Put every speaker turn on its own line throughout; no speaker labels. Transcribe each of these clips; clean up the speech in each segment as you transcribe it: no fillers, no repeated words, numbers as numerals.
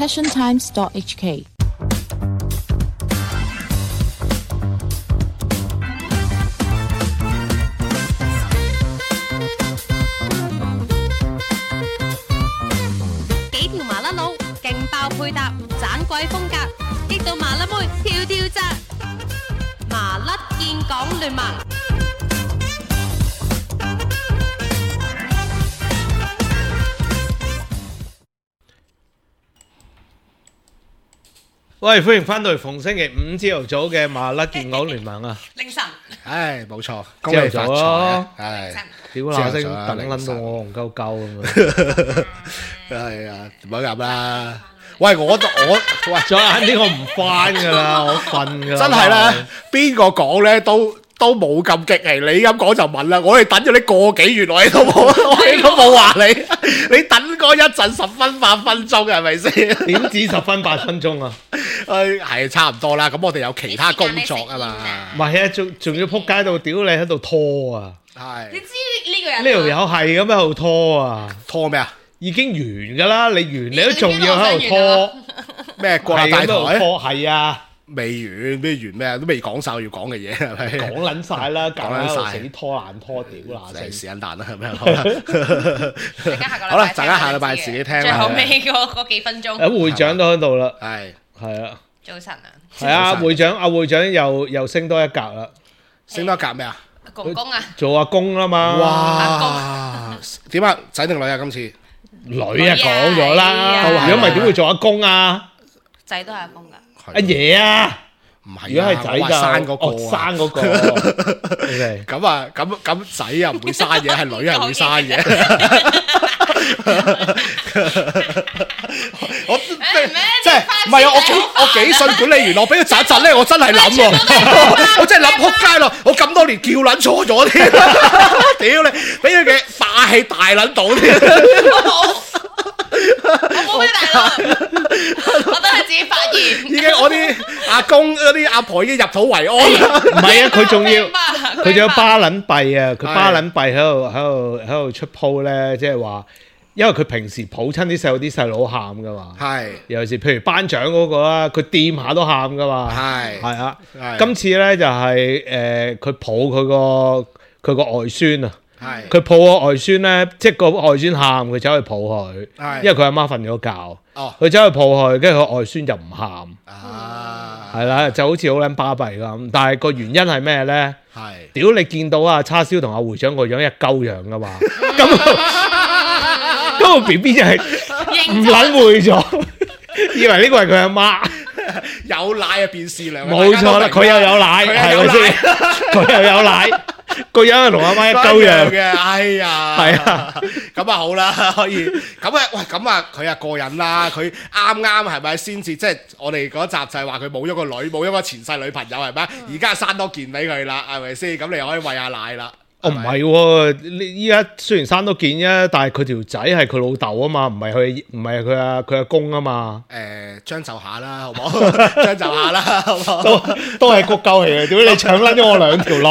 passiontimes.hk。
幾條麻甩佬，勁爆配搭，盞鬼風格，激到麻甩妹跳跳紮，麻甩建港聯盟。
喂，歡迎翻到嚟逢星期五朝頭早嘅麻甩建港聯盟啊！
凌晨，
唉，冇錯，恭喜發財啊！唉，
屌嗱聲等撚到我戇鳩鳩咁啊！
係啊，唔好咁啦。喂，我喂，
再晏啲我唔翻噶啦，我瞓噶啦。
真係啦，邊個講咧都冇咁激氣，你咁講就問啦。我哋等咗你個幾月，我哋都冇話你，你等嗰一陣10分8分鐘係咪先？
點止10分8分鐘啊？
係差唔多啦。咁我哋有其他工作啊嘛。
唔係啊，仲要撲街到屌你喺度拖啊！
係。
你知呢個人
呢條友係咁喺度拖啊！
拖咩啊？
已經完噶啦，你完你都仲要喺度拖
咩？國立大台
拖係啊！
未完咩完咩？都未講晒我要講嘅嘢係咪？
講撚晒啦，講撚晒死拖爛拖屌嗱
成時間彈啦，係咪？
好啦，
大家下禮拜自己聽啦。
最後尾嗰幾分鐘，
咁會長都喺度啦，
係
啊，
早晨啊，
係啊，會長又升多一格啦，
升多一格咩啊？
公公啊，
做阿公啦嘛，
哇！點啊？仔定女啊？今次
女啊講咗啦，如果唔係點會做阿公啊？
仔都係阿公噶。
阿爺啊，
唔係，
如果係仔就
生嗰個，
生嗰個。
咁啊，咁仔又唔會生嘢，係女係會生嘢。我即係唔係啊？我幾信管理員，我俾佢窒一窒咧，我真係諗喎，我真係諗撲街咯！我咁多年叫撚錯咗添，屌你！俾佢嘅霸氣大撚到添。
我冇咩大佬，我都係自己發現。
已經我啲阿公嗰啲阿婆已經入土為安啦。
唔係啊，佢仲要巴撚閉啊！佢巴撚閉喺度出鋪咧，即係話，因為佢平時抱親啲細佬喊噶嘛。係，尤其是譬如頒獎嗰個啦，佢掂下都喊噶嘛。係啊，今次咧就係佢抱佢個外孫啊。佢抱個外孫咧，即係個外孫喊，佢走去抱佢，因為佢阿媽瞓咗覺，佢走去抱佢，跟住佢外孫就唔喊，係啦，就好似好撚巴閉咁。但係個原因係咩咧？屌你見到阿叉燒同阿會長個樣一鳩樣噶嘛？咁個 B B 就係唔撚會咗，以為呢個係佢阿媽。
有奶啊變善良，
冇錯啦，佢又有奶，係咪先？佢又有奶。個樣同阿媽一鳩樣
嘅，哎呀，
係啊，
咁啊好啦，可以，咁啊，喂，咁啊，佢啊過癮啦，佢啱啱係咪先至，即係我哋嗰集就係話佢冇咗個女，冇咗個前世女朋友係咪？而家生多件俾佢啦，係咪先？咁你又可以餵下奶啦。
哦，唔係喎，你依家雖然生多件啫，但係佢條仔係佢老豆啊嘛，唔係佢阿公啊嘛。
將就下啦，好唔好？將就下啦，好唔好？
都係谷鳩氣嘅，點解你搶撚咗我兩條女？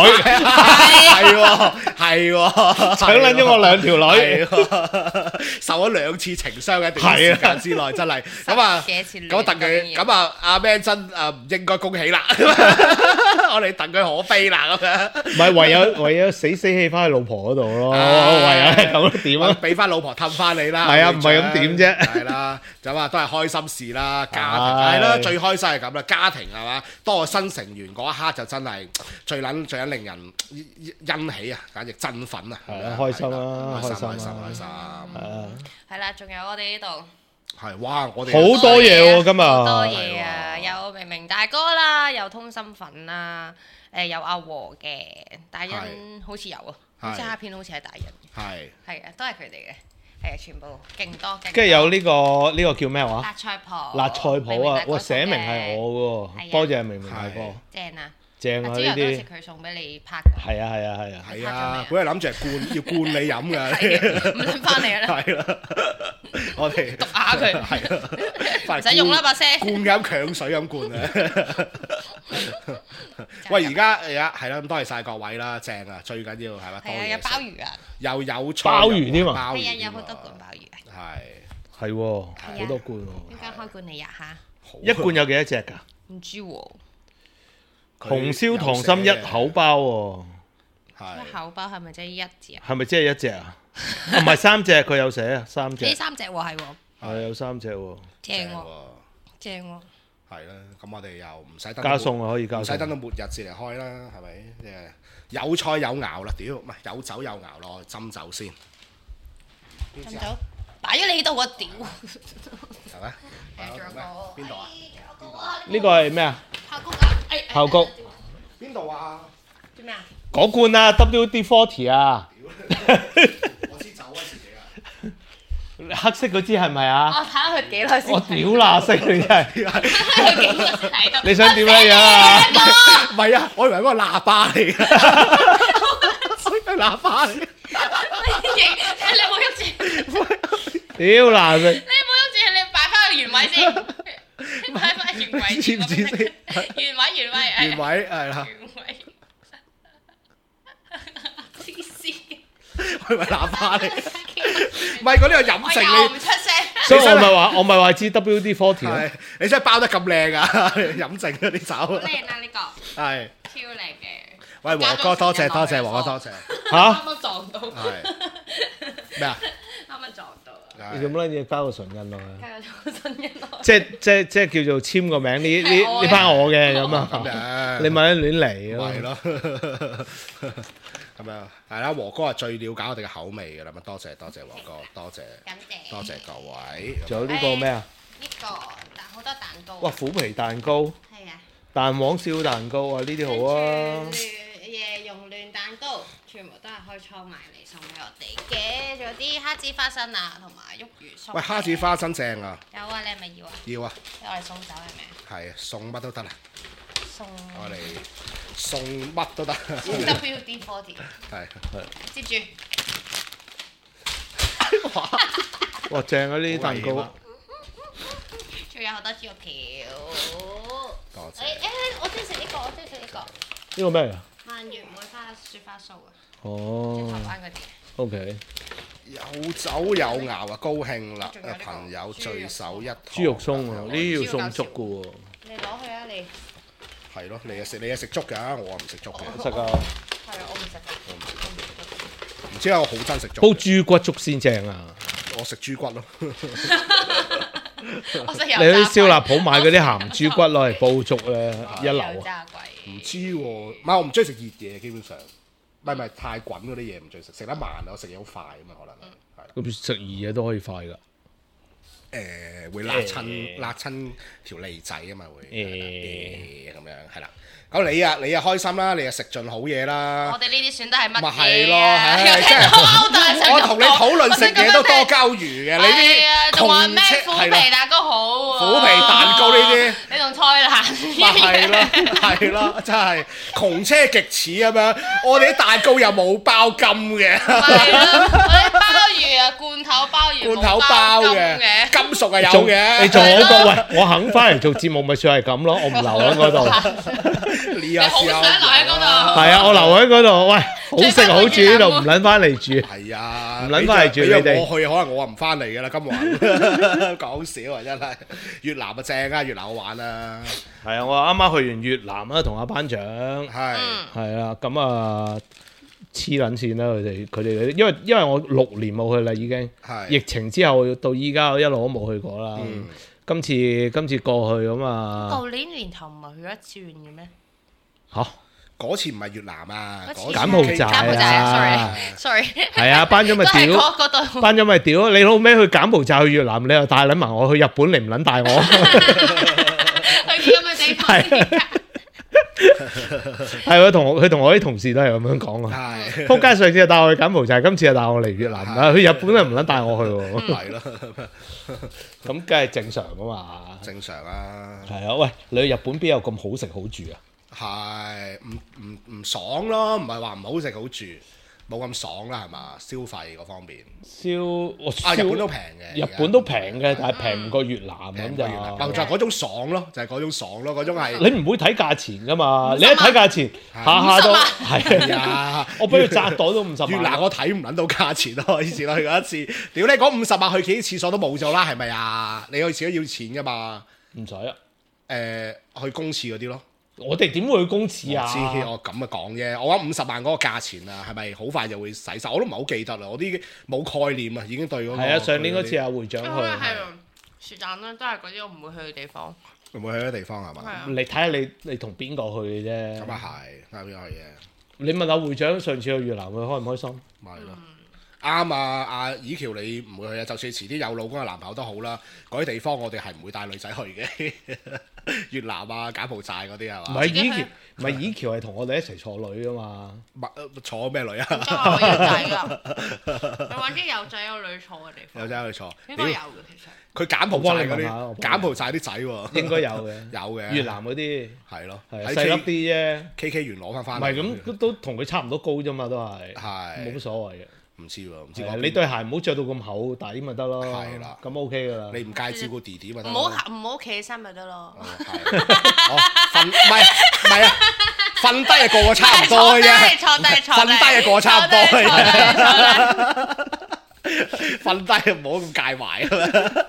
係喎，
搶撚咗我兩條女，
受咗2次情傷嘅一段時間之內，真係咁啊！咁戥佢，咁啊阿 Man 真唔應該恭喜啦，我哋戥佢可悲啦咁樣。
唔係唯有死氣翻去老婆嗰度咯，唯有係咁點啊？
俾翻老婆氹翻你啦。
係啊，唔係咁點啫？
係啦，咁啊都係開心事啦，家庭係啦，最開心係咁啦，家庭係嘛，多個新成員嗰一刻就真係最撚令人欣喜啊，簡直振奮啊！
係啊，開心啦，開心。
係啦，仲有我哋呢度。
係哇！我哋
好多嘢喎，今日
好多嘢啊！有明明大哥啦，有通心粉啦，有阿和嘅大人好似有啊，好似蝦片好似係大人，係啊，都係佢哋嘅，係啊，全部勁多。
跟住有呢個叫咩話？
辣菜婆。辣
菜婆啊！哇，寫明係我嘅喎，多謝明明大哥。
正啊！
正啊！呢啲
朝頭早食佢送俾你拍。
係啊！
本嚟諗住係要灌你飲㗎，
唔撚翻嚟啦。
係啦，我哋
讀下佢。
係啦，
唔使用啦把聲。
灌飲強水咁灌啊！喂，而家係啦，咁多謝曬各位啦，正啊，最緊要係嘛？
係啊，有鮑魚啊，
又有
鮑魚添啊！
係啊，有好多罐鮑魚啊。
係喎，好多罐喎。
邊間開罐嚟呀嚇？
一罐有幾多隻㗎？
唔知喎。
紅燒溏心一口包喎。
一口包係咪即係一隻啊？
係咪即係一隻啊？唔係3隻，佢有寫啊，3隻。
呢3隻喎係喎。
係有3隻喎。
正喎，正喎。
係啦，咁我哋又唔使等
加餸啊，可以加餸。
唔使等到末日先嚟開啦，係咪？有菜有肴啦，屌，唔係有酒有肴咯，斟酒先。
斟酒擺咗你度啊！屌。
係咪？邊度啊？
呢個係咩啊？
爆谷啊！
爆谷。
邊度啊？
做咩啊？
嗰罐啊 ，WD-40 啊。
我知酒啊，自己啊。
黑色嗰支係咪啊？
我睇下佢幾耐先。
我屌嗱色你真係。
佢幾耐先睇到？
你想點樣啊？
唔係啊，我以為嗰個喇叭嚟㗎。係喇叭嚟。
你冇喐住。
屌嗱色。
你冇喐住，你擺翻個原位先。擺翻原位。
知唔知先？
原位。
原位係啦。
黐線。
我以為喇叭嚟。唔係嗰啲係飲食
我又唔出聲。
所以我咪話知 WD-40 咯。
你真係包得咁靚啊！飲剩嗰啲酒。
好靚啊！呢個。
係。
超靚嘅。
喂，和哥多謝，和哥多謝。
嚇？
啱啱撞到。
係。咩啊？
啱啱撞到啊！
你做乜嘢加個唇印落去？
加個唇印落。
即係叫做簽個名，呢班我嘅咁啊。
咁樣。
你咪亂嚟咯。
係咯。咁樣係啦，和哥係最了解我哋嘅口味㗎啦，咁多謝和哥，多謝。
感謝。
多謝各位。
仲有呢個咩啊？
呢個好多蛋糕。
哇！虎皮蛋糕。
係啊。
蛋黃燒蛋糕啊！呢啲好啊。
熔亂蛋糕，全部都係開倉買嚟送俾我哋嘅，仲有啲蝦子花生啊，同埋鬱魚鬆。
喂，蝦子花生正啊！
有啊，你係咪要啊？
要啊！
我哋送酒係咪啊？
係啊，送乜都得啦。
送。
我哋送乜都得。
WD-40。
係。
接住。
哇！正啊！呢啲蛋糕。
仲有好多豬肉條。
多謝。
我中意食呢個，我中意食呢個。
呢個咩嚟啊？
蔓越莓花雪花酥啊！
哦。
即係台灣嗰啲。
OK。
有酒有肴啊，高興啦！朋友聚首一堂。
豬肉鬆啊，呢啲要送粥嘅喎。
你攞去啊你。
係咯，你係食粥㗎，我唔食粥嘅。
食啊。
係啊，我唔食。
唔知啊，我好憎食粥。
煲豬骨粥先正啊！
我食豬骨咯。
你
去燒臘鋪買嗰啲鹹豬骨攞嚟煲粥咧，一流啊！
唔知喎，唔係我唔中意食熱嘢，基本上，唔係太滾嗰啲嘢唔中意食，食得慢我食嘢好快啊嘛，可能係。
咁食熱嘢都可以快㗎。
會辣親條脷仔啊嘛，會咁樣係啦。咁你啊開心啦，你啊食盡好嘢啦。
我哋呢啲選得係乜嘢？
咪係咯，即係我同你討論食嘢都多交魚嘅，你啲
仲話咩虎皮蛋糕好喎？
虎皮蛋糕呢啲，
你同蔡瀾咪
係咯，真係窮車極似咁樣。我哋啲蛋糕又冇包金嘅，
係咯，我啲鮑魚啊，罐頭鮑魚冇包金嘅，
金屬係有嘅。
你做嗰個喂，我肯翻嚟做節目咪算係咁咯，我唔留喺嗰度。
你好
想留喺嗰度。
係啊，我留喺嗰度。喂，好食好住呢度，唔撚翻嚟住。
係啊，
唔撚翻嚟住你哋。
我去可能我唔翻嚟㗎啦，今晚講笑啊，真係。越南啊正啊，越南好玩啊。
係啊，我啱啱去完越南啦，同阿班長。係啊，咁啊黐撚線啦，佢哋，因為我6年冇去啦，已經。疫情之後到依家一路都冇去過啦。今次過去咁啊。
舊年頭唔係去一轉嘅咩？
嚇！
嗰次唔係越南啊，
柬埔寨
啊 sorry。
係啊，班長咪屌，班長咪屌，你老尾去柬埔寨去越南，你又帶撚埋我去日本，你唔撚帶我？
去啲咁嘅地方。
係佢同我啲同事都係咁樣講啊。仆街上次就帶我去柬埔寨，今次就帶我嚟越南啦。去日本又唔撚帶我去喎。
係咯，
咁梗係正常噶嘛。
正常啊。
係啊，喂，你去日本邊有咁好食好住啊？
係唔爽咯，唔係話唔好食好住， 冇咁爽啦，係嘛？消費嗰方面，
日
本都平嘅，
日本都平嘅，但係平唔過越南咁就
係嗰種爽咯，就係嗰種爽咯，嗰種係
你唔會睇價錢㗎嘛？你一睇價錢，下下都係啊！我俾佢砸袋都50萬。
越南我睇唔撚到價錢咯，以前我去過一次，屌你講50萬去幾次廁所都冇咗啦，係咪啊？你去廁所要錢㗎嘛？
唔使啊，
去公廁嗰啲咯。
我哋點會去公廁啊？
我咁啊講啫，我話50萬嗰個價錢啊，係咪好快就會使晒？我都唔係好記得啦，我啲冇概念啊，已經對嗰個。
係啊，上年嗰次阿會長去。
係是但啦，都係嗰啲我唔會去嘅地方。
唔會去嘅地方係嘛？
你睇下你同邊個去嘅啫。
咁啊係，啱邊個去嘅？
你問下會長上次去越南佢開唔開心？
咪咯。啱啊！阿以喬你唔會去啊，就算遲啲有老公有男朋友都好啦。嗰啲地方我哋係唔會帶女仔去嘅，越南啊、柬埔寨嗰啲係嘛？唔係以喬係同我哋一齊坐女噶嘛？坐咩女啊？
有仔㗎，你揾啲有仔有女坐嘅地方。
有仔有女坐，
應該有嘅其實。
佢柬埔寨嗰啲，柬埔寨啲仔喎，
應該有嘅，
有嘅。
越南嗰啲
係咯，
細粒啲啫。
KK 園攞翻。
唔係咁都同佢差唔多高啫嘛，都係。
係。
冇乜所謂嘅。
唔知喎，唔知
你對鞋唔好着到咁厚底咪得咯。
係啦，
咁 OK 噶啦。
你唔介意照顧弟弟咪得。
唔好企起身咪得咯。
瞓唔係啊，瞓低係個個差唔多嘅啫。
坐低
瞓低係個個差唔多嘅啫。瞓低唔好咁介懷啊！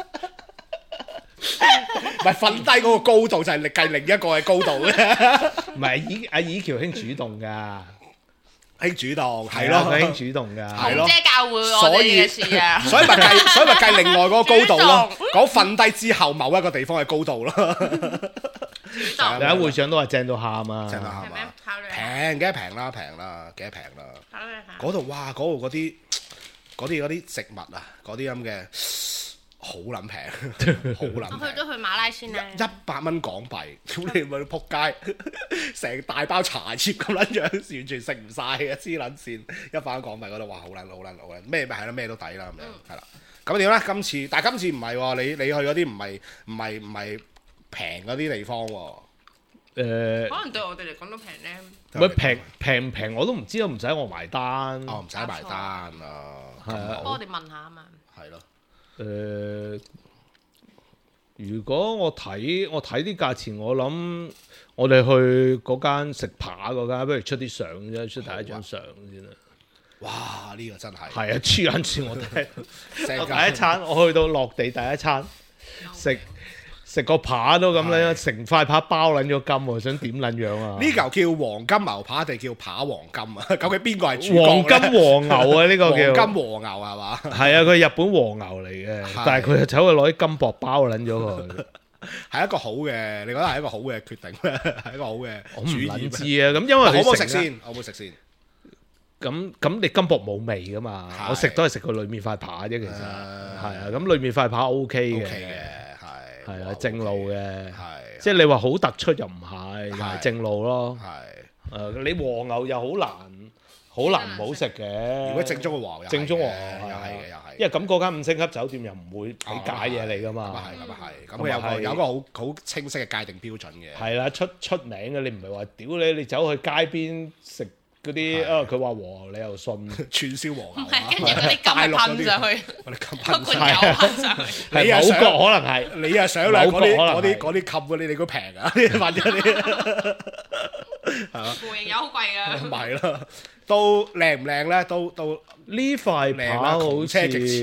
唔係瞓低嗰個高度就係計另一個嘅高度嘅。
唔係阿以喬兄主動㗎。
興主動係咯，
佢興主動㗎，
係咯，
即係教會我哋嘅事啊，
所以咪計另外嗰個高度咯，講瞓低之後某一個地方嘅高度咯。
大
家會長都話正到喊啊！
正到喊啊！平嘅平啦，幾多平啦？嗰度哇，嗰度嗰啲植物啊，嗰啲咁嘅好撚平，好撚平。
我去都去馬拉先啦
，100蚊港幣，咁你咪仆街，成大包茶葉咁撚樣，完全食唔晒嘅，黐撚線，100蚊港幣嗰度，哇，好撚，咩咪係咯，咩都抵啦咁樣，係啦。咁點咧？但係今次唔係喎，你去嗰啲唔係平嗰啲地方喎。
可能對我哋嚟講都平咧。
唔係平唔平我都唔知，唔使我埋單。
哦，唔使埋單啊。
係啊。
幫我哋問下啊嘛。
係咯。
如果我睇啲價錢，我諗我哋去嗰間食扒嗰間，不如出啲相啫，出第一張相先啦。
哇！呢個真係
係啊，黐撚線我睇。第一餐我去到落地第一餐食個扒都咁樣，成塊扒包撚咗金喎，想點撚樣啊？
呢嚿叫黃金牛扒定叫扒黃金啊？究竟邊個係主角？
黃金和牛啊！呢個叫
黃金和牛係嘛？
係啊，佢係日本和牛嚟嘅，但係佢就走去攞啲金箔包撚咗佢。
係一個好嘅，你覺得係一個好嘅決定咩？係一個好嘅主意。
我唔知啊，咁因為
可唔可以食先？可唔可以食先？
咁你金箔冇味噶嘛？我食都係食佢裏面塊扒啫，其實係啊。咁裏面塊扒 OK 嘅。係啊，正路嘅，即係你話好突出又唔係，係正路咯。係，你和牛又好難唔好食嘅。
如果正宗嘅和牛，
正宗和牛又係，因為咁嗰間5星級酒店又唔會俾假嘢嚟噶嘛。
咁佢有個好清晰嘅界定標準嘅。
係啦，出名嘅，你唔係話屌你走去街邊食嗰啲佢話和牛你又信
串燒和牛，
跟住嗰啲金噴上去，
噴
上去，
係某國可能係
你啊想啦，嗰啲襟嗰啲你估平啊？或者啲係嘛？
模型油好貴啊！
唔係咯，都靚唔靚咧？都
呢塊扒好似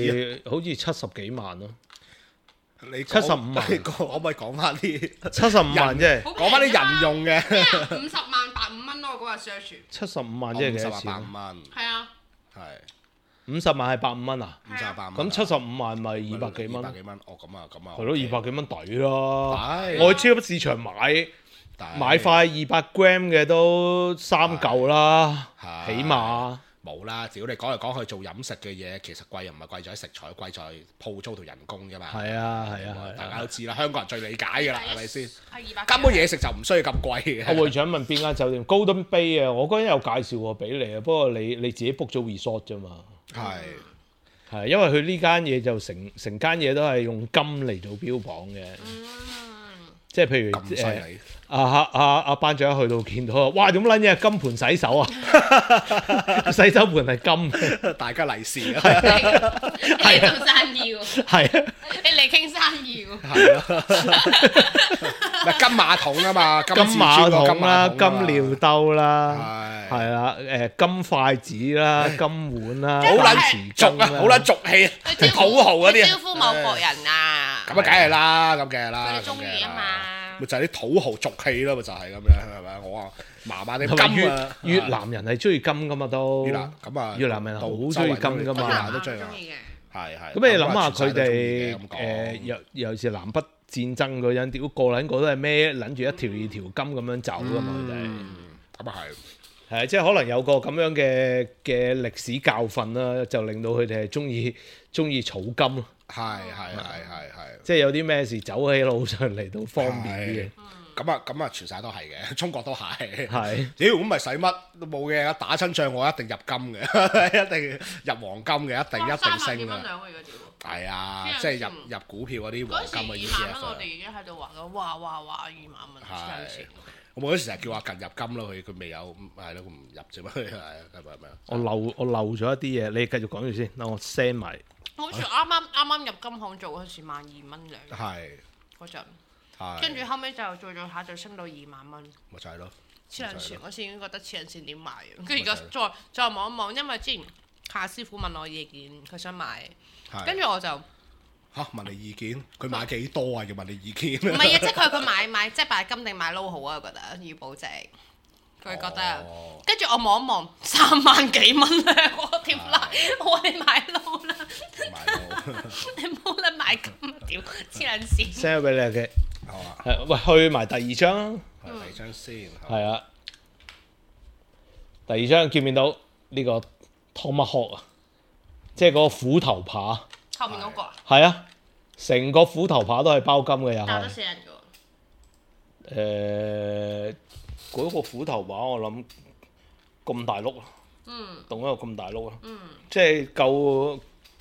70幾萬咯。
你
75萬，
可唔可以講翻啲
75萬啫？
講翻啲人用嘅
50萬150蚊咯，嗰日 search
75萬即係幾多錢
？150萬。
係啊。
係。50萬係150蚊啊
？58
蚊。咁75萬咪200幾蚊？200
幾蚊？哦，咁啊。
係咯，200幾蚊抵啦。我去超級市場買塊200 gram 嘅都3嚿啦，起碼。
冇啦，只要你講嚟講去做飲食嘅嘢，其實貴又唔係貴在食材，貴在鋪租同人工啫嘛。
係啊，
大家都知啦，香港人最理解㗎啦，係咪先？根本嘢食就唔需要咁貴嘅。
我會長問邊間酒店 Golden Bay 啊？我嗰陣有介紹過俾你啊，不過你自己 book 咗 resort 啫嘛。係因為佢呢間嘢就成間嘢都係用金嚟做標榜嘅。 即係譬如阿班長去到見到，哇點撚嘢金盤洗手啊！洗手盤係金，
大家利是啊！
你做生意喎，
係啊，
你嚟傾生意喎，
係咯，金馬桶啊嘛，金
馬桶啦，
金
尿兜啦，係啦，金筷子啦，金碗啦，
好撚俗啊，好撚俗氣啊，土豪嗰啲
招呼某國人啊，
咁啊梗係啦，咁嘅啦，
佢哋中意啊嘛。
咪就係啲土豪俗氣咯，咪就係咁樣，係咪？我話麻麻啲金啊，
越南人係中意金噶嘛都，
咁啊，
越南人好中意金噶嘛，
都中意
嘅。
係。
咁你諗下佢哋尤其是南北戰爭嗰陣，屌個撚個都係孭撚住一條二條金咁樣走噶嘛，佢哋。
咁啊
係即係可能有個咁樣嘅歷史教訓啦，就令到佢哋係中意儲金咯。
係，
即係有啲咩事走起路上嚟都方便啲嘅。
咁啊，全世界都係嘅，中國都係。
係。
屌咁咪使乜都冇嘅，打親仗我一定入金嘅，一定入黃金嘅，一定升嘅。係啊，即係入股票嗰啲黃金嘅 ETF。
我哋已經喺度話緊，哇2萬蚊黐線。
我嗰時成日叫阿近入金咯，佢未有，係咯，佢唔入啫嘛，係咪？
我漏咗一啲嘢，你繼續講住先，等我 send 埋。
好似啱入金行做嗰時12,000蚊兩，
係
嗰陣，跟住後尾就做下就升到2萬蚊，
咪就係咯。
黐撚線，我先已經覺得黐撚線點買嘅，跟住而家再望一望，因為之前夏師傅問我意見，佢想買，跟住我就
問你意見，佢買幾多啊？要問你意見。
唔係啊，即係佢買即係買金定買撈好啊？我覺得要保值。佢覺得，跟住我望一望3萬幾蚊咧，我點啦？我話你買撈啦，你冇得買金屌黐撚線。
send 俾你嘅，
好啊。
喂，去埋第二張。
第二張先。
係啊。第二張見唔見到呢個 Tomahawk 啊？即係嗰個斧頭扒。
後面嗰個啊？
係啊，成個斧頭扒都係包金嘅又係。
打得死人㗎。
嗰個斧頭把我諗咁大碌，動一個咁大碌，即係夠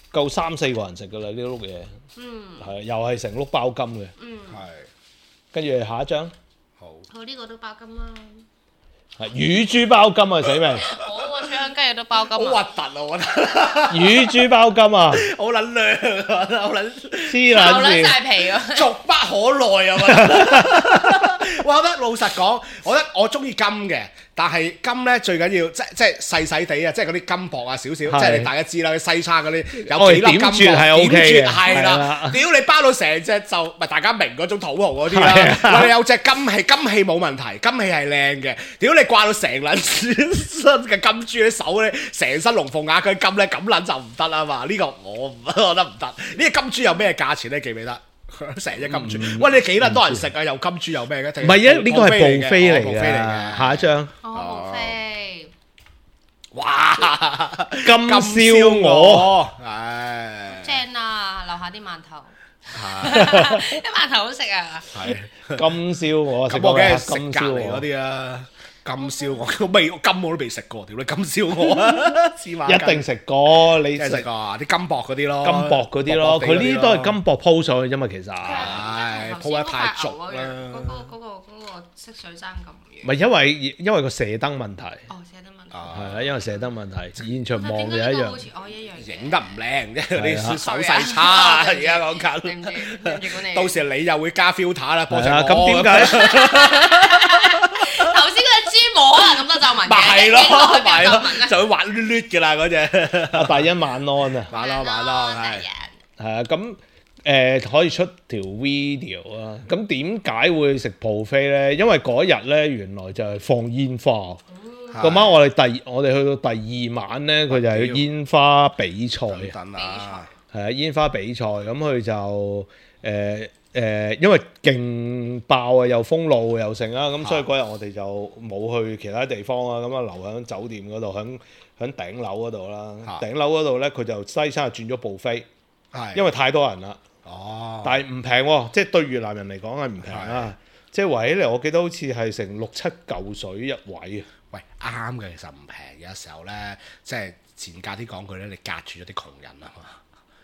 3-4個人食㗎啦呢碌嘢，係又係成碌包金嘅，
係。
跟住下一張，
好，呢個都包金啦，
係乳豬包金啊死未？
我脆香雞都包金，
好核突啊我覺得，
乳豬包金啊，
好撚靚啊，好撚
黐撚線，
晒皮啊，
俗不可耐啊！我覺得，我覺得老實講，我中意金嘅，但係金咧最緊要即係細細地啊，即係嗰啲金箔啊少少，即係你大家知啦，西餐嗰啲有幾粒金箔係 OK 嘅，係啦。屌你包到成隻就咪大家明嗰種土豪嗰啲啦，我哋有隻金器冇問題，金器係靚嘅。屌你掛到成撚身嘅金珠啲手咧，成身龍鳳鈪嗰啲金咧，咁撚就唔得啊嘛！呢個我覺得唔得。呢個金珠有咩價錢咧？記唔記得？成隻金珠，喂！你幾撚多人食啊？又金珠又咩嘅？
唔係啊，呢個係布菲嚟嘅。下一張。
布菲。
哇！
金燒鵝，
唉，
正啊！樓下啲饅頭，啲饅頭好食啊！
係金燒鵝，
咁我梗係食隔離嗰啲啦。金燒鵝，金我都未食過，屌你金燒鵝啊！
一定食過，你
食過啲金箔嗰啲咯，
金箔嗰啲咯，佢呢啲都係金箔鋪上去啫嘛，其實。
係鋪得太俗啦。
嗰個色水爭咁遠。
唔係因為個射燈問題。
哦，射燈問題。
係啊，因為射燈問題，現場望就一樣。
影得唔靚啫，啲手勢差，而家講緊。到時你又會加 filter 啦，幫襯我。
咁點解？
頭先嗰隻豬摸啊，咁多皺紋嘅，
咪咯，就會滑捋捋嘅啦嗰隻。
阿大欣晚安啊，
晚安，
係啊，咁可以出條 video 啊。咁點解會食 buffet 咧？因為嗰日咧原來就係放煙花。咁晚我哋去到第二晚咧，佢就係煙花比賽。係啊，煙花比賽，咁佢就因為勁爆啊，又封路又成啊，咁所以嗰日我哋就冇去其他地方啊，咁啊留喺酒店嗰度，喺頂樓嗰度啦。頂樓嗰度咧，佢就西餐轉咗buffet，因為太多人啦。哦，但係唔平喎，即係對越南人嚟講係唔平啊。即係圍起嚟，我記得好似係成6-7嚿水一位啊。
喂，啱嘅，其實唔平。有時候咧，即係賤價啲講句咧，你隔住咗啲窮人啊嘛。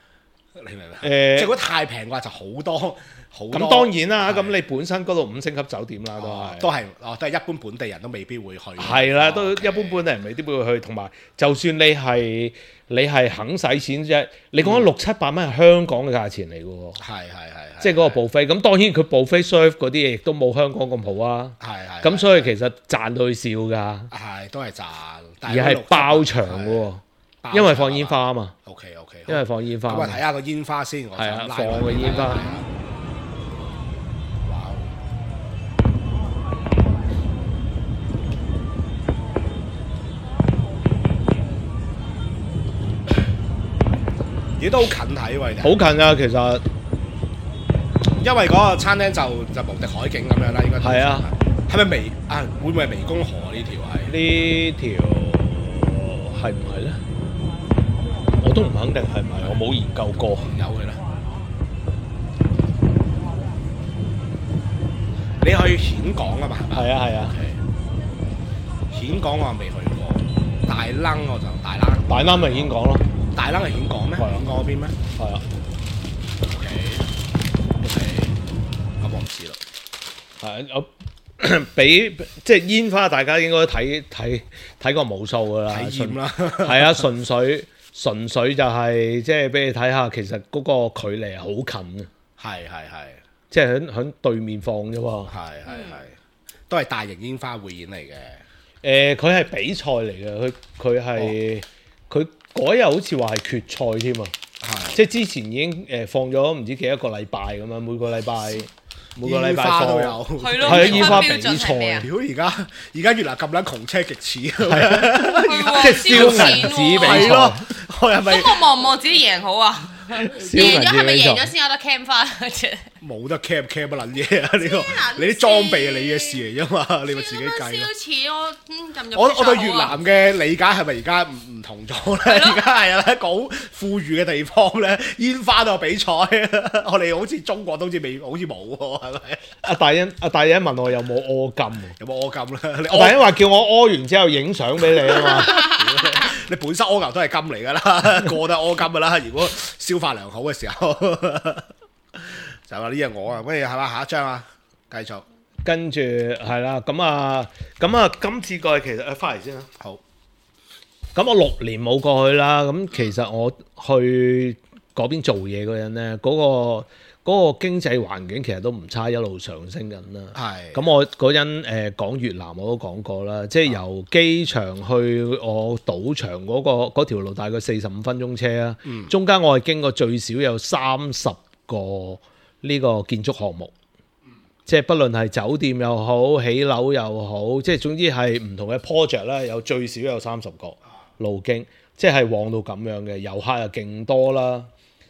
你明唔明？即係如果太平嘅話就好多。
咁當然啦，咁你本身嗰度5星級酒店啦，
都係一般本地人都未必會去。
係啦，都一般本地人未必會去，同埋就算你係肯使錢啫，你講緊600-700蚊係香港嘅價錢嚟嘅喎。係，即係嗰個buffet。咁當然佢buffet serve嗰啲嘢亦都冇香港咁好啊。係。咁所以其實賺到佢笑㗎。係，
都係賺。
而係爆場嘅喎，因為放煙花啊嘛。
OK。
因為放煙花。
咁啊，睇下個煙花先。
係啊，放個煙花。
嘢都好近睇喎，
好近啊！其實，
因為嗰個餐廳就無敵海景咁樣啦，應該
係啊。
係咪會唔會係湄公河呢條係？
呢條係唔係咧？我都唔肯定係咪，我冇研究過。
有嘅啦。你去顯港啊嘛？
係啊。
顯港我未去過，大冷我就大冷。
大冷咪顯港咯。
大冷係顯港咩？顯港嗰邊咩？
係啊。
OK，咁我唔知啦。
係我俾即係煙花，大家應該睇過無數㗎啦。
體驗啦。
係啊，純粹就係即係俾你睇下，其實嗰個距離係好近嘅。係。即係喺對面放啫喎。係。
都係大型煙花匯演嚟嘅。
佢係比賽嚟嘅，佢係佢。嗰日好似話係決賽添啊！即係之前已經放咗唔知幾多個禮拜咁樣，每個禮拜
放都有，
係啊，煙花比賽。
如果而家越南咁撚窮車極似，
即係燒銀紙比賽。
咁我望唔望自己贏好啊？贏咗係咪贏咗先有得 cam 翻？
冇得 cam 乜撚嘢啊！呢個你啲裝備係你嘅事嚟啫嘛，你咪自己計咯。我對越南嘅理解係咪而家唔同咗咧？而家係啊，一個好富裕嘅地方咧，煙花都有比賽。我哋好似中國都好似冇喎，係咪？
阿大欣問我有冇屙金？
有冇屙金咧？
阿大欣話叫我屙完之後影相俾你啊嘛。
你本身屙牛都係金嚟㗎啦，個都係屙金㗎啦。如果消化良好嘅時候，就話呢樣我啊，跟住係嘛，下一張啊，繼續
跟住係啦，咁啊，今次過去其實翻嚟先啦。好，咁我6年冇過去啦，咁其實我去嗰邊做嘢嗰陣咧，嗰個經濟環境其實都唔差，一路上升緊啦。係。咁我嗰陣講越南我都講過啦，即係由機場去我賭場嗰條路大概45分鐘車啊。中間我係經過最少有30個呢個建築項目，即係不論係酒店又好，起樓又好，即係總之係唔同嘅 project 啦，有最少有30個路經，即係旺到咁樣嘅，遊客又勁多啦。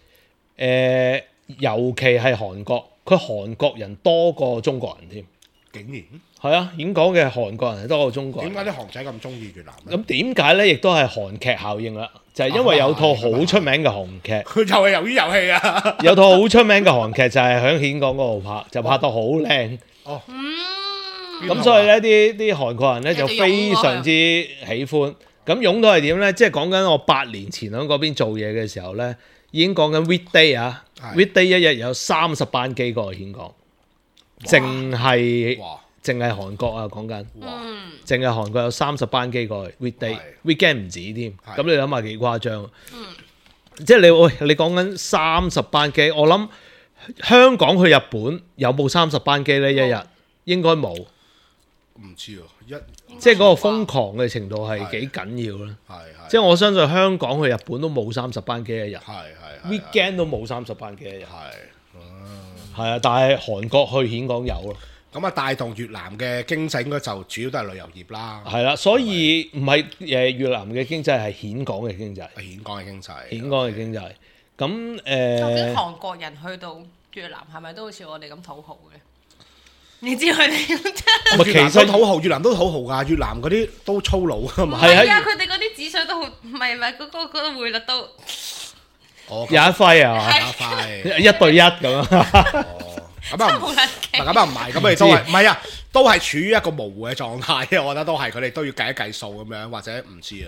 尤其係韓國，佢韓國人多過中國人添，
竟然
係啊！演講嘅韓國人係多過中國人。
點解啲韓仔咁中意越南咧？
咁點解咧？亦都係韓劇效應啦，就係因為有套好出名嘅韓劇，
佢就係魷魚遊戲啊！
有套好出名嘅韓劇就係喺峴港嗰度拍，就拍到好靚。哦，咁所以咧啲韓國人咧就非常之喜歡。咁峴到係點咧？即係講緊我8年前喺嗰邊做嘢嘅時候咧。已經講緊 weekday 啊 ，weekday 一日有30班機過去峴港，淨係韓國啊講緊，淨係韓國有30班機過去 weekday，weekend 唔止添，咁你諗下幾誇張？即係你講緊30班機，我諗香港去日本有冇30班機咧？一日應該冇，
唔知喎，
即係嗰個瘋狂嘅程度係幾緊要啦。即係我相信香港去日本都冇30班機一日，weekend 都冇30班機一日。係啊，但係韓國去峴港有咯。
咁啊，帶動越南嘅經濟應該就主要都係旅遊業啦。
係啦，所以唔係越南嘅經濟係峴港嘅經濟。
峴港嘅經濟。
峴港嘅經濟。咁
究竟韓國人去到越南係咪都好似我哋咁土豪嘅？你知佢哋
其實
土豪，越南都土豪㗎，越南嗰啲都粗魯㗎嘛。
係啊，佢哋嗰啲紙水都好，唔係嗰個匯率都
有一揮啊，有一1對1咁啊。
咁啊唔係，咁你都係唔係啊？都係處於一個模糊嘅狀態，我覺得都係佢哋都要計一計數咁樣，或者唔知啊。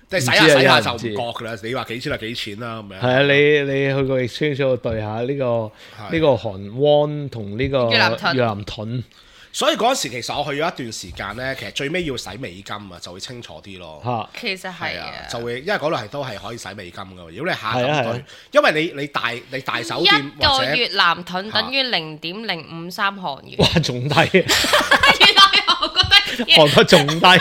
即係洗下就唔覺㗎啦。你話幾錢就幾錢啦咁樣。
係啊，你去個 exchange 度對下呢個韓圜同呢個越南盾。
所以嗰陣時其實我去咗一段時間咧，其實最尾要洗美金啊，就會清楚啲咯。
其實係啊，
就會因為嗰度都係可以洗美金㗎。如果你下咁對，因為你大手店
一個越南盾等於0.053韓元。
哇，仲低！
原來我覺得
韓國仲低。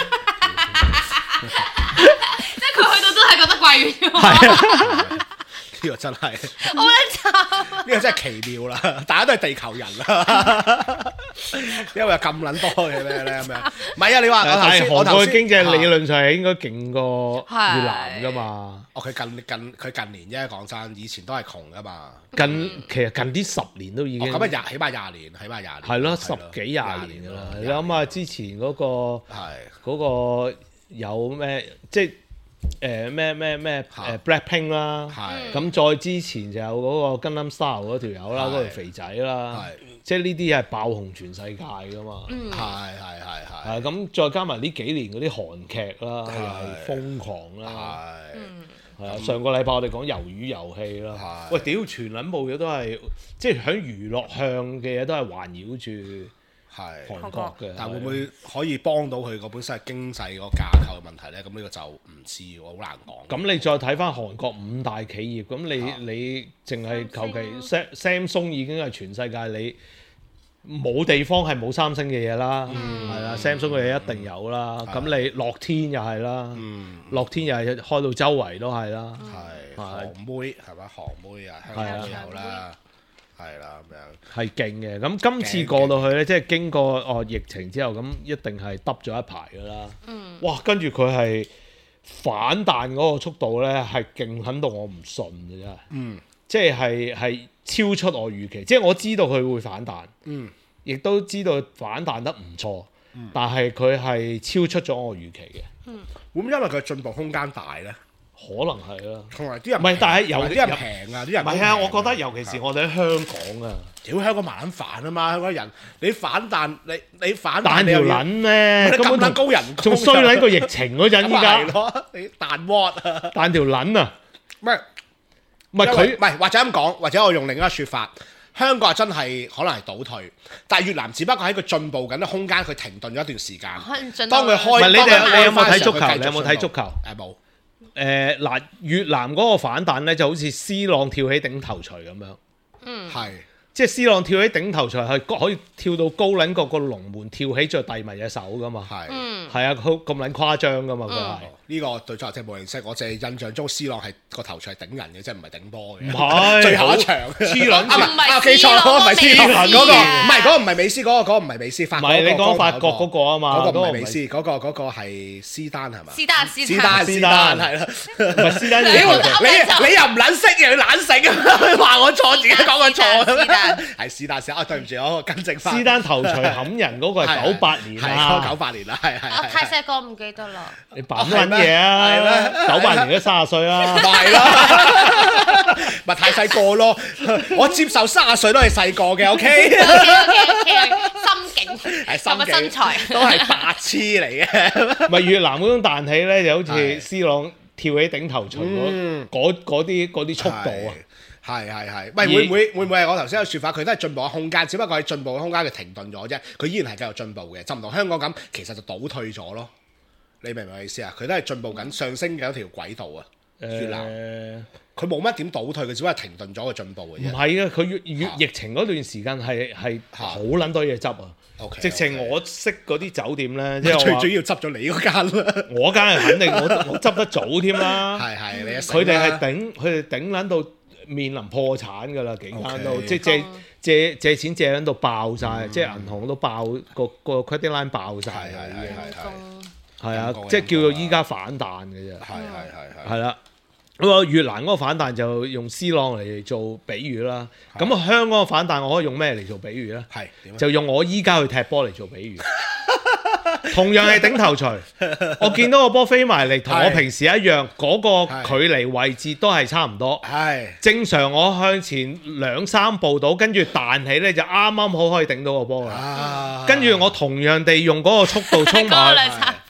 即係佢去到真係覺得貴咗。
係啊。
呢個真係
好撚慘，
呢個真係奇妙啦！大家都係地球人啦，因為有咁撚多嘅咩咧咁樣？唔係啊，你話
但係韓國嘅經濟理論上係應該勁過越南噶嘛？
佢近年啫，講真，以前都係窮噶嘛。
其實近啲10年都已經
咁啊，起碼廿年。係
咯，10幾20年噶啦。你諗下之前嗰個有咩即係？咩Blackpink 啦，咁再之前就有嗰個 Gangnam Style 嗰條友啦，嗰條肥仔啦，即係呢啲係爆紅全世界噶嘛，係咁再加埋呢幾年嗰啲韓劇啦，又係瘋狂啦，係啊，上個禮拜我哋講魷魚遊戲啦，喂屌全撚部嘢都係即係喺娛樂向嘅嘢都係環繞住。韓國嘅，
但會唔會可以幫到佢個本身係經濟個架構嘅問題咧？咁呢個就唔知喎，好難講。
咁你再睇翻韓國5大企業，咁你淨係求其 Samsung 已經係全世界你冇地方係冇三星嘅嘢啦，係啦，Samsung 嘅嘢一定有啦。咁你樂天又係啦，樂天又係開到周圍都係啦，
係韓妹係嘛？韓妹啊，香港都有啦。係啦，咁樣
係勁嘅。咁今次過到去咧，即係經過疫情之後，咁一定係耷咗一排㗎啦。哇！跟住佢係反彈嗰個速度咧，係勁狠到我唔信嘅真係。即係超出我預期。即係我知道佢會反彈，亦都知道反彈得唔錯，但係佢係超出咗我預期嘅。
會唔會因為佢進步空間大咧？
可能係啦，
同埋啲人
唔係，但係有
啲人平啊，啲人
唔係啊！我覺得尤其是我哋喺香港啊，
屌香港麻撚煩啊嘛！香港人你反彈，你反彈
彈條撚咩？
根本高人工
仲衰撚過疫情嗰陣依家。
你彈 what 啊？
彈條撚啊！
唔係佢唔係或者咁講，或者我用另一個説法，香港真係可能係倒退，但係越南只不過喺佢進步緊嘅空間，佢停頓咗一段時間。當佢開，
唔係你有冇睇足球？你有冇睇足球？
冇。
嗱，越南嗰個反彈咧就好似 C 朗跳起頂頭鎚咁樣，
係
即係 C 朗跳起頂頭鎚係可以跳到高撚過個龍門跳起再遞埋隻手噶嘛，係啊，佢咁撚誇張噶嘛，佢係
呢個對足球真係冇認識，我淨係印象中 C 朗係個頭鎚係頂人嘅，即係唔係頂波嘅，
唔係
最後一場
黐撚線，
唔係
記錯嗰個唔係 C 朗嗰個，唔係嗰個唔係美斯嗰個唔係美斯，法國嗰個，
唔係你講法國嗰個啊嘛，
嗰個唔係美斯，嗰個係斯丹係嘛？
斯丹
係啦，
唔係斯丹，
你又唔撚識又要懶醒，話我錯自己講個錯，係斯丹啊，對唔住，我更正翻。
斯丹頭鎚冚人嗰個係98年啦，
係98年啦，係。
我太細個唔記得啦。
你扮乜嘢啊？98年都30歲啦，
係啦，咪太細個咯。我接受30歲都係細個嘅，OK。心境係
身材
都係白痴嚟嘅。
咪越南嗰種彈起咧，就好似 C 朗跳起頂頭鎚嗰啲速度啊！
係，喂，會唔會係我頭先嘅説法？佢都係進步嘅空間，只不過係進步嘅空間佢停頓咗啫。佢依然係繼續進步嘅，就唔同香港咁，其實就倒退咗咯。你明唔明我意思啊？佢都係進步緊，上升緊一條軌道啊！越南佢冇乜點倒退，佢只不過係停頓咗個進步嘅啫。
唔係啊，佢越疫情嗰段時間係好撚多嘢執啊！直情我識嗰啲酒店咧，即係
最主要執咗你嗰間啦。
我間係肯定我執得早添啦。
係你
佢哋係佢哋頂撚到面臨破產㗎啦，幾間都即係借錢借撚到爆晒，即係銀行都爆個 credit line 爆晒啦已經。係啊，即係叫做依家反彈嘅啫。係啦。咁啊，越南嗰個反彈就用 C 朗嚟做比喻啦。咁啊，香港嘅反彈我可以用咩嚟做比喻咧？就用我依家去踢波嚟做比喻。同樣係頂頭鎚，我見到個波飛埋嚟，同我平時一樣，嗰個距離位置都係差唔多。正常我向前2-3步到，跟住彈起咧就啱啱好可以頂到個波啦。跟住我同樣地用嗰個速度衝埋，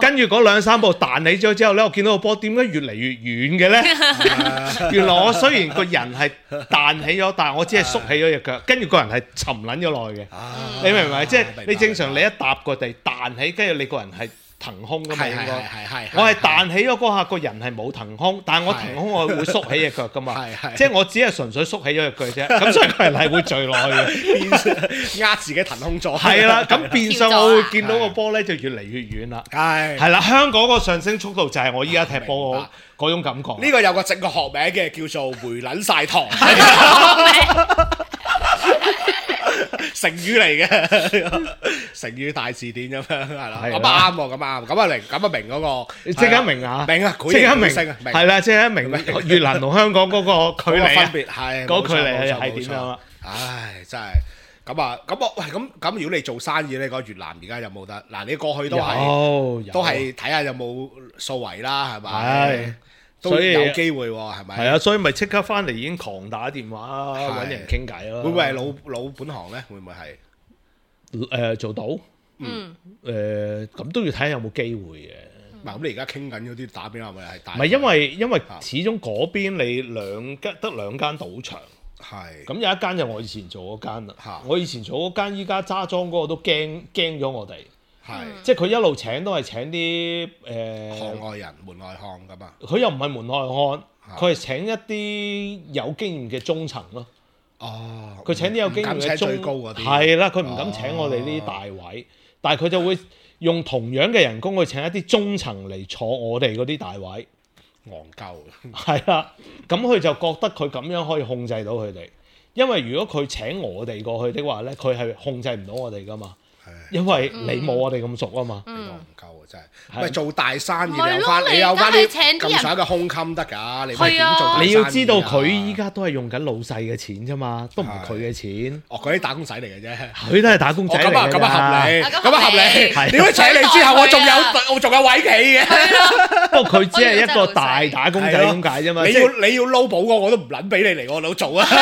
跟住嗰2-3步彈起咗之後咧，我見到個波點解越嚟越遠嘅咧？原來我雖然個人係彈起咗，但係我只係縮起咗隻腳，跟住個人係沉撚咗落去嘅。你明唔明？即係你正常你一踏個地彈起，跟住你個人係騰空噶嘛，應該。我係彈起咗嗰下，個人係冇騰空，但係我騰空我會縮起隻腳噶嘛。即係我只係純粹縮起咗隻腳啫，咁所以個人係會墜落去嘅，
呃自己騰空咗。
係啦，咁變相我會見到個波咧就越嚟越遠啦。係啦，香港個上升速度就係我依家踢波嗰種感覺。
呢個有個正確學名嘅，叫做回撚晒堂。成語嚟嘅，成語大字典咁樣係啦，咁啱喎，咁啱，咁啊明嗰個，
即刻明啊，
明啊，
即刻明，係啦，即刻明越南同香港嗰個距離
分別係
嗰距離係點樣啊？
唉，真係咁啊，咁如果你做生意咧，個越南而家有冇得？嗱，你過去都係睇下有冇數圍啦，係咪？所以有機會喎，係咪？
係啊，所以咪即刻翻嚟已經狂打電話揾人傾偈咯。
會唔會係老本行咧？會唔會係
做到？咁都要睇下有冇機會嘅。
咁你而家傾緊嗰啲打邊係咪係大？
唔係因為始終嗰邊你得兩間賭場，係咁有一間就我以前做嗰間啦。我以前做嗰間，依家揸莊嗰個都驚咗我哋。係，即係佢一路請都係請啲
行外人、門外漢咁啊。
佢又唔係門外漢，佢係請一啲有經驗嘅中層咯。哦，佢請啲有經驗嘅
最高嗰啲。
係啦，佢唔敢請我哋呢啲大位，但係佢就會用同樣嘅人工去請一啲中層嚟坐我哋嗰啲大位。
戇鳩。
係啦，咁佢就覺得佢咁樣可以控制到佢哋，因為如果佢請我哋過去的話咧，佢係控制唔到我哋噶嘛。因為你冇我哋咁熟啊嘛，
你都唔夠啊真係，咪做大生意你有翻啲咁上下嘅胸襟得㗎，你咪點做大生意？
你要知道佢依家都係用緊老細嘅錢啫嘛，都唔係佢嘅錢。
哦，佢啲打工仔嚟嘅啫，
佢都係打工仔嚟嘅。
咁啊合理，咁啊合理。點解請你之後我仲有位企嘅？
不過佢只係一個大打工仔咁解啫嘛。
你要撈保我都唔撚俾你嚟我度做啊！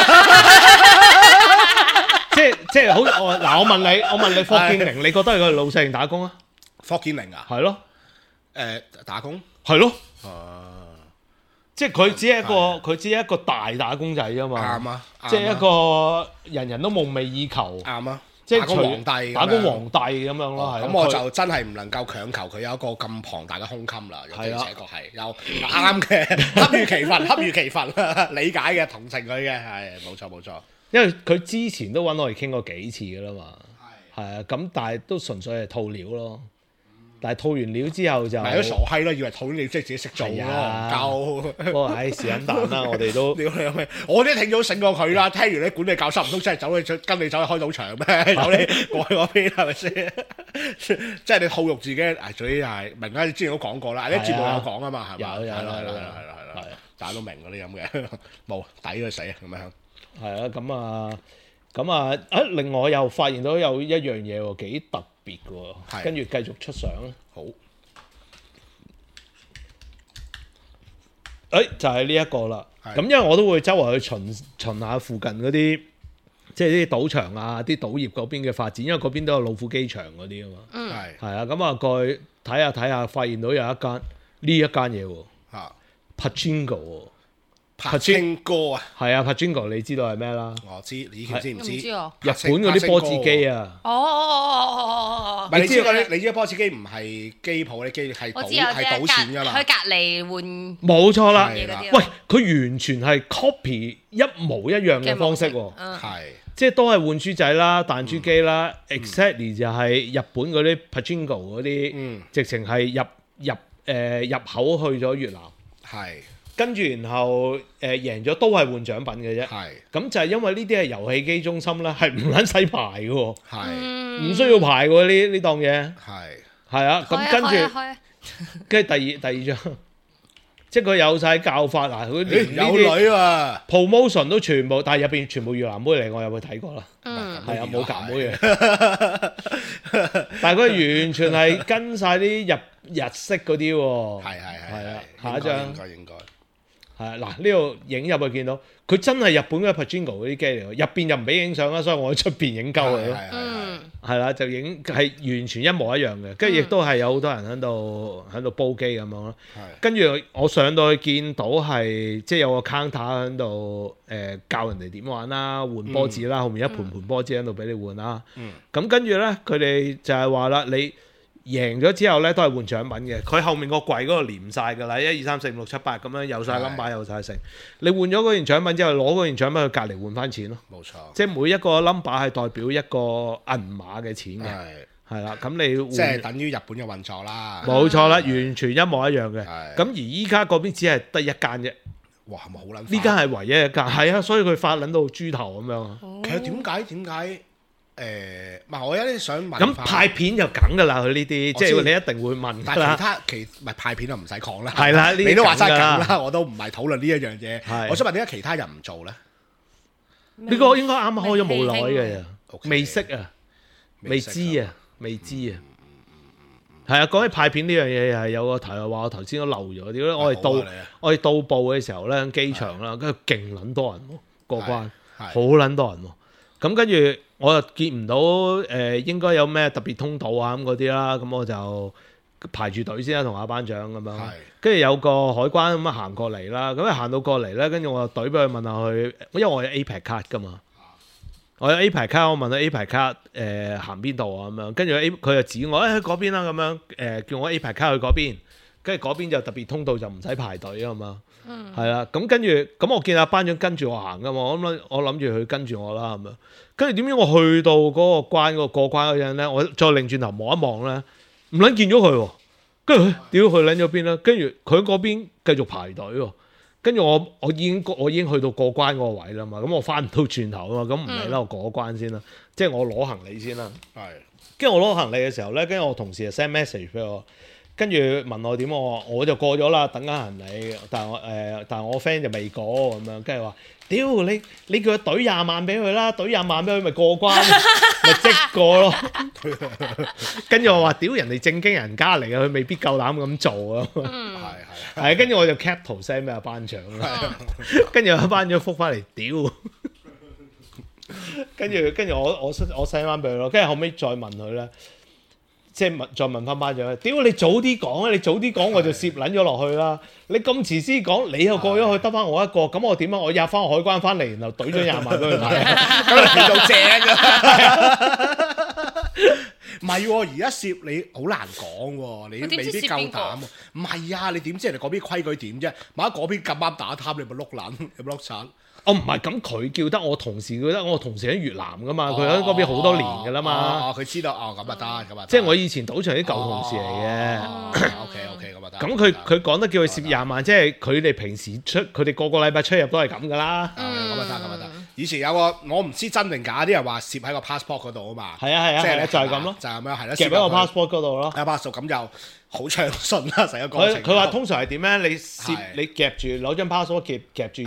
即係好嗱，我問你霍建寧，你覺得係佢老細定打工啊？
霍建寧啊，
係咯，
打工
係咯，即係佢只係一個大打工仔啫嘛，
啱啊，
即係一個人人都夢寐以求，
啱啊，
即係
打工皇帝
咁樣咯，
咁我就真係唔能夠強求佢有一個咁龐大嘅胸襟啦，有啲寫過係有啱嘅，恰如其分，理解嘅，同情佢嘅，係冇錯。
因為佢之前都揾我哋傾過幾次㗎啦嘛，係啊，咁但係都純粹係套料咯。但係套完料之後就
咪都傻閪咯，以為套料即係自己識做咯，夠。
不過唉，是撚蛋啦，我哋都。
我啲聽咗醒過佢啦，聽完你管理教室唔通真係跟你走去開賭場咩？有你過去嗰邊係咪先？即係你套肉自己，最緊要係明啦。你之前都講過啦，啲節目有講啊嘛，係咪？有，係啦，大家都明嗰啲咁嘅，冇抵佢死咁樣。
係啊，咁啊，另外又發現到有一樣嘢喎，幾特別嘅喎，跟住繼續出相。好，就係呢一個啦。咁因為我都會周圍去巡下附近嗰啲，即係啲賭場啊、啲賭業嗰邊嘅發展，因為嗰邊都有老虎機場嗰啲啊嘛。係啊，咁啊過去睇下，發現到有一間嘢喎，Pachinko 喎。
Pachinko 啊，
係啊 Pachinko 你知道係咩啦？
我知，你以前知唔知？
日本嗰啲波子機啊！
哦，
你知啲波子機唔係機鋪啲機，係賭錢㗎嘛？
喺隔離換。
冇錯啦，喂，佢完全係 copy 一模一樣嘅方式喎，即係都係換珠仔啦、彈珠機啦，exactly 就係日本嗰啲 Pachinko 嗰啲，直情係入口去咗越南。係。跟住然後贏咗都係換獎品嘅啫，咁就係因為呢啲係遊戲機中心咧，係唔撚使牌嘅喎，唔需要牌喎呢檔嘢，係啊，咁跟住第二張，即係佢有晒教法嗱，佢連
有女啊
promotion 都全部，但係入邊全部越南妹嚟，我有去睇過啦，係啊冇夾妹嘅，但係佢完全係跟晒啲日式嗰啲喎，
係啊，
下一張
應該。
係嗱，呢度影入去見到，佢真係日本嘅 Pachinko 嗰啲機嚟喎，入邊又唔俾影相啦，所以我喺出邊影鳩佢咯。係啦，就影係完全一模一樣嘅，跟住亦都係有好多人喺度煲機咁樣咯。跟住我上到去見到係即係有個 counter 喺度教人哋點玩啦，換波子啦，後面一盤波子喺度俾你換啦。咁跟住咧，佢哋就係話啦，你贏咗之後咧，都係換獎品嘅。佢後面個櫃嗰度連晒㗎啦，1、2、3、4、5、6、7、8咁樣有晒 number 有晒成。你換咗嗰件獎品之後，攞嗰件獎品去隔離換翻錢咯。冇錯，即係每一個 number 係代表一個銀碼嘅錢嘅。係啦，咁你
即係等於日本嘅運作啦。
冇錯啦，完全一模一樣嘅。咁而依家嗰邊只係得一間啫。
哇，係咪好撚？呢
間係唯一一間，係啊，所以佢發撚到豬頭咁樣。
其實點解？唔係我有啲想問。
咁派片就梗㗎啦，佢呢啲即係你一定會問。
但係唔係派片就唔使講啦。
係啦，
你都話齋梗啦，我都唔係討論呢一樣嘢。我想問點解其他人唔做咧？
呢個應該啱開咗冇耐嘅，未識啊，未知啊。係啊，講起派片呢樣嘢係有個題外話，我頭先都漏咗啲。我哋到埗嘅時候咧，機場啦，跟住勁撚多人喎，過關好撚多人喎。咁跟住我又見唔到應該有咩特別通道啊咁嗰啲啦，咁我就排住隊先啦，同阿班長咁樣。跟住有個海關咁樣行過嚟啦，咁行到過嚟咧，跟住我就隊俾佢問下佢，因為我有 A 牌卡㗎嘛。我有 A 牌卡，我問佢 A 牌卡行邊度啊咁樣，跟住佢就指我去嗰邊啦咁樣，叫我 A 牌卡去嗰邊，跟住嗰邊就特別通道就唔使排隊啊嘛，係啦，咁跟住咁我見阿班長跟住我行噶嘛，我諗住佢跟住我啦咁樣，跟住點知我去到嗰個關嗰過關嗰陣咧，我再擰轉頭望一望咧，唔撚見咗佢喎，跟住屌佢撚咗邊啦，跟住佢嗰邊繼續排隊喎。跟住我已經去到過關嗰個位啦嘛，咁我翻唔到轉頭啊嘛，咁唔理啦，我過關先啦，即係我攞行李先啦。係。跟住我攞行李嘅時候咧，跟住我同事就 send message 俾我，跟住問我點，我就過咗啦，等緊行李，但係我 friend 就未過咁樣，跟住話屌你叫佢懟20萬俾佢啦，懟20萬俾佢咪過關，咪即過咯。跟住我話屌人哋正經人家嚟嘅，佢未必夠膽咁做啊。係，跟住我就 cap 圖 send 俾阿班長啦，跟住阿班長覆翻嚟屌，跟住我 send 翻俾佢咯，跟住後尾再問佢咧，即係再問翻班長，屌你早啲講啊！你早啲講我就攝撚咗落去啦，你咁遲先講，你又過咗去得翻我一個，咁我點啊？我入翻海關翻嚟，然後懟咗20萬俾佢睇，
咁你做正㗎。唔係喎，而家攝你好難講喎，你未必夠膽喎。唔係啊，你點知人哋嗰邊規矩點啫？萬一嗰邊咁啱打貪，你咪碌撚，你咪碌柒。
哦，唔係咁，佢叫得我同事，我同事喺越南噶嘛，佢喺嗰邊好多年噶啦嘛。
佢知道咁啊得，咁啊。
即係我以前賭場啲舊同事嚟嘅。
OK，咁啊得。
咁佢講得叫佢攝20萬，即係佢哋平時佢哋個禮拜出入都係咁噶啦。
咁啊得。以前有個我唔知真定假，啲人話攝喺個 passport 嗰度啊嘛。
係啊，即係就係咁咯，
就係咁樣係啦。
夾喺個 passport 嗰度咯。
passport 咁就好暢順啦，成個過程。
佢話通常係點咧？你夾住攞張 passport 夾住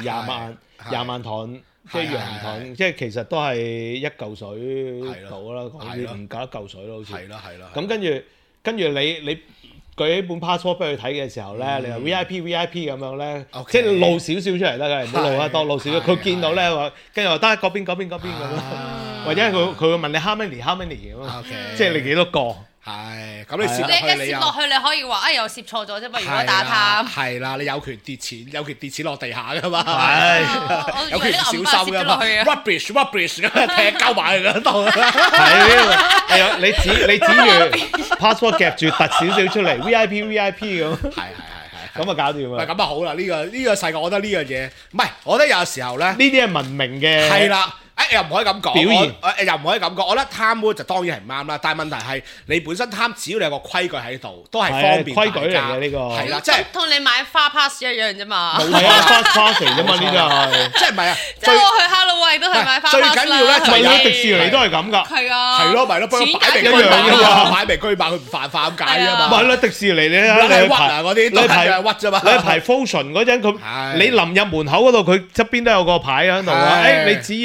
20萬糖，即係洋糖，即係其實都係一嚿水到啦，唔夠一嚿水咯，好似。係啦。咁跟住你舉起本 passport 俾佢睇嘅時候咧，你話 VIP 咁樣咧，即係露少少出嚟得嘅，唔好露得多，露少少。佢見到咧話，跟住話得嗰邊咁咯，或者佢會問你 how many 咁啊，即係你幾多個？係，咁你攝落去
你攝落去，你可以話又攝錯咗啫嘛。如果打貪，
係啦，你有權跌錢落地下噶嘛。
係，
有權小心噶嘛。rubbish 咁踢交埋佢嗰度。
係，你指住 passport 夾住突少少出嚟 VIP 咁。係，咁啊搞掂啊。
咁啊好啦，呢個世界，我覺得呢樣嘢，唔係，我覺得有時候咧，
呢啲係文明嘅。
係啦。又唔可以咁講，
表現
又唔可以咁講。我覺得貪污就當然係唔啱啦，但係問題係你本身貪，只要你有個規矩喺度，都係方便
規矩嚟嘅呢個。
係啦，即係
同你買花 pass 一樣啫嘛。
係啊，pass 嚟啫嘛，呢個係。
即係唔係啊？
即係我去 Halloween 都係買花 pass 啦。
最緊要咧，
咪去迪士尼都係咁㗎。
係啊。
係咯，咪咯，不過擺明居馬，擺明居馬，佢唔犯法咁解啊嘛。
咪係咯，迪士尼你
屈啊嗰啲，你排屈啫嘛。
你排 function 嗰陣，你臨入門口嗰度，佢側邊都有個牌喺度啊。你只要你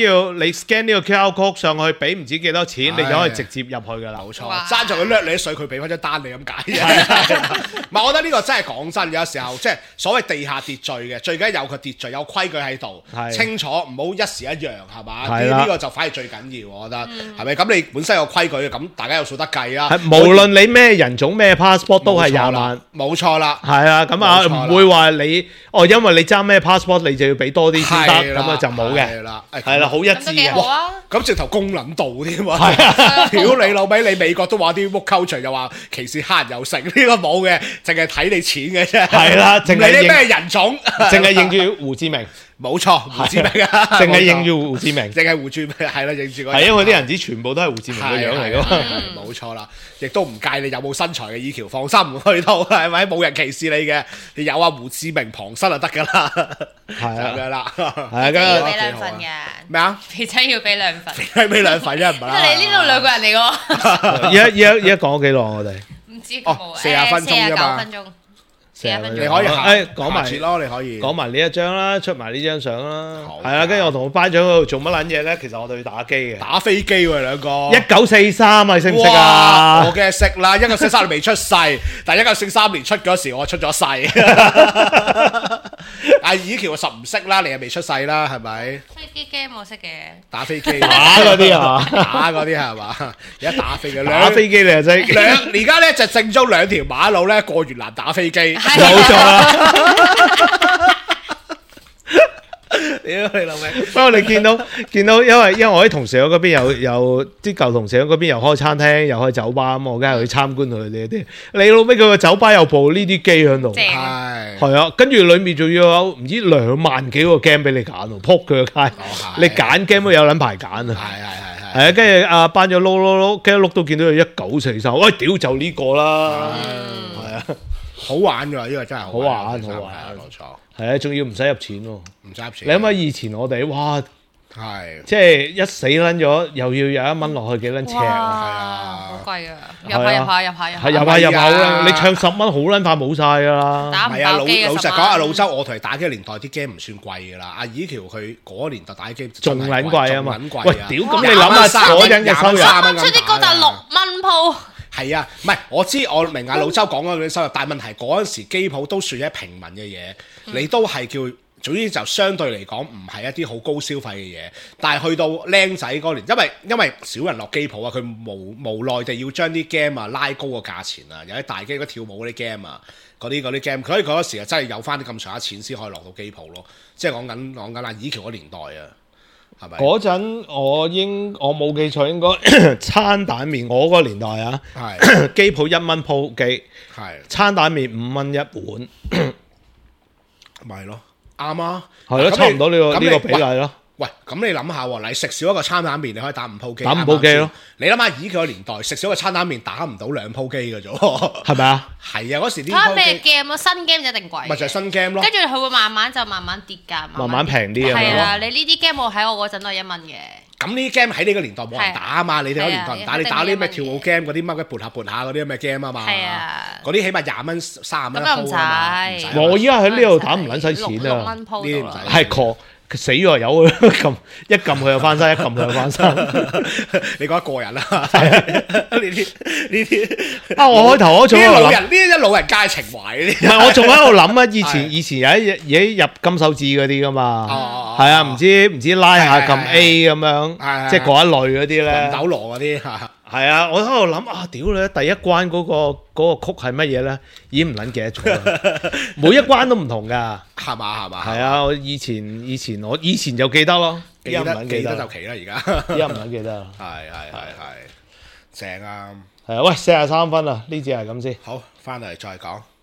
你 scan 呢個 QR code 上去，俾唔知幾多錢，你就可以直接入去㗎啦。
冇錯，爭在佢掠你啲水，佢俾翻張單你咁解啫。唔係，我覺得呢個真係講真，有時候即係所謂地下秩序嘅，最緊要有個秩序、有規矩喺度，清楚，唔好一時一樣，係嘛？呢個就反而最緊要，我覺得係咪？咁你本身有規矩嘅，咁大家有數得計啊。
無論你咩人種咩 passport 都係20萬，
冇錯啦。
係啊，咁啊唔會話你因為你爭咩 passport 你就要俾多啲先得，咁啊就冇嘅。係啦，好一致嘅。
咁直頭公撚道添喎。屌你老味，你美國都話啲 woke culture 又話歧視黑人又食，呢個冇嘅，淨係睇你錢嘅啫。係啦，淨係啲咩人種，
淨係認住胡志明。
冇錯，胡志明啊，
淨係認住胡志明，
淨係胡志明，係啦，認住嗰。
係因為啲人紙全部都係胡志明嘅樣嚟㗎嘛。
冇錯啦，亦都唔介你有冇身材嘅以喬，放心去到係咪？冇人歧視你嘅，你有胡志明旁身就得㗎啦。係啊，咁樣啦。係啊，
咁要俾2份嘅。
咩啊？
肥仔要俾2份。
係俾2份啫，唔係啦。
你呢度2個人嚟㗎。
而家講咗幾耐我哋？
唔知冇。
40分鐘啫嘛。
49分鐘。
你可以
講埋
咯，你可以
講埋呢一張啦，出埋呢張相啦。係啊，跟住我同個班長喺度做乜撚嘢咧？其實我哋去打機嘅。
打飛機喎兩個。
1943啊，識唔識啊？
我梗係識啦，1943你未出世，但係1943年出嗰時我出咗世。阿以喬實唔識啦，你係未出世啦，係咪？
飛機 game 我識嘅。打
飛機。
打嗰啲啊？
打嗰啲係嘛？而家打飛機。
打飛機你又識？
而家咧就正宗2條馬路咧過越南打飛機。
冇錯啦！
屌你老味！
不過你見到，因為我啲同事喺嗰邊有啲舊同事喺嗰邊又開餐廳又開酒吧咁，我梗係去參觀佢哋啲。你老味佢個酒吧有部呢啲機喺度，係啊，跟住裡面仲要有唔知2萬幾個 game 俾你揀喎，撲佢個街！你揀 game 都有撚排揀啊！係啊，跟住阿班長碌，跟住碌到見到有1943，喂屌就呢個啦，係啊！
好玩㗎，呢個真係好玩，
冇
錯。
係啊，仲要唔使入錢喎，
唔使入錢。
你諗下以前我哋哇，
係
即係一死撚咗，又要有1蚊落去幾撚尺啊？
係啊，好貴啊！入
下啦！你唱10蚊好撚快冇晒㗎啦。
打唔到機
老實講，阿老周我同你打機年代啲 game 唔算貴㗎啦。阿以喬佢嗰年代打機
仲撚貴啊嘛。
喂，
屌咁你諗下嗰陣嘅收入
，3蚊出啲高達6蚊鋪。
係啊，唔係我明阿老周講嗰啲收入，但係問題嗰陣時機鋪都算係平民嘅嘢，你都係叫，總之就相對嚟講唔係一啲好高消費嘅嘢。但係去到僆仔嗰年，因為少人落機鋪啊，佢無奈地要將啲 game 啊拉高個價錢啊，有啲大機嗰跳舞嗰啲 game 啊，嗰啲 game，所以嗰時啊真係有翻啲咁上下錢先可以落到機鋪咯。即係講緊阿以喬嗰年代啊。
嗰陣我冇記錯應該餐蛋麵，我嗰個年代啊，機鋪1蚊鋪機，餐蛋麵5蚊一碗，
咪咯，啱啊，
係咯，差唔多呢個比例咯。
喂，咁你諗下喎，你食少一個餐蛋麵，你可以打5鋪機，
打5鋪機咯。
你諗下以佢個年代食少一個餐蛋麵打唔到2鋪機嘅啫，
係咪啊？
係啊，嗰時啲。
睇下咩 game 咯，新 game 就一定貴。
咪就係新 game 咯。
跟住佢會慢慢跌價，
慢慢平啲啊。
係啊，你呢啲 game 我喺我嗰陣都係1蚊嘅。
咁呢啲 game 喺你個年代冇人打啊嘛，你哋嗰年代唔打，你打啲咩跳舞 game 嗰啲乜鬼撥下嗰啲咁嘅 game 啊嘛。係啊。嗰啲起碼20蚊、30蚊一鋪啊嘛。
我依家喺呢度打唔撚使錢啊。
6蚊鋪。
呢啲唔使。係 call。死咗有撳一撳佢又翻身，一撳佢又翻身。
你覺得過癮啦？呢啲
啊！我開頭我仲喺度諗，
呢啲老人家情懷呢啲。
唔係我仲喺度諗啊！以前有一入金手指嗰啲噶嘛，係啊，唔知拉下撳 A 咁樣，即係嗰一類嗰啲咧。斗羅嗰啲係啊！我喺度諗啊！屌你，第一關嗰個曲係乜嘢咧？已經唔撚記得咗啦。每一關都唔同㗎，係嘛？係啊！我以前就記得咯，記得
就奇啦，而家
而家唔撚記得啦。
係正啊！
係啊！喂，43分啦，呢節係咁先。
好，翻嚟再講。